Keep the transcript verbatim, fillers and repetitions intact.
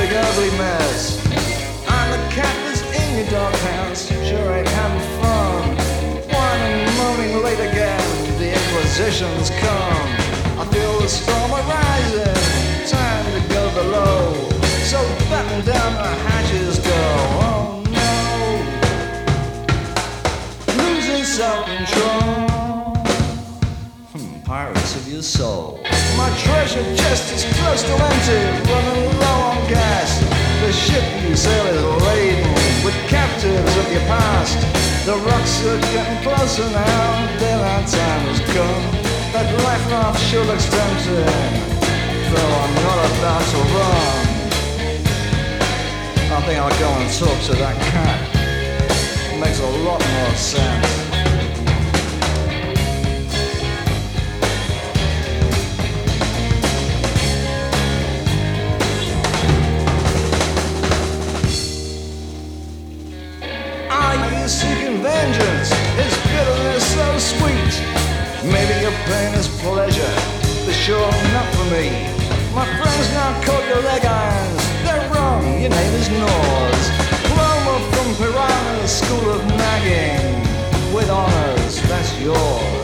big ugly mess. I'm the cat that's in your doghouse, sure ain't having fun. Whining, moaning late again, the Inquisition's come. I feel the storm arising, time to go below. So batten down the hatches go, oh no. Losing self-control. Hmm, pirates of your soul. My treasure chest is close to empty, running low on gas. The ship you sail is laden with captives of your past. The rocks are getting closer now, daylight time has come. That life raft sure looks tempting, though I'm not about to run. I think I'll go and talk to that cat. It makes a lot more sense. Seeking vengeance, is bitterness so sweet? Maybe your pain is pleasure, but sure not for me. My friends now call you leg irons, they're wrong, your name is Norse. Diploma from Piranha's school of nagging, with honors, that's yours.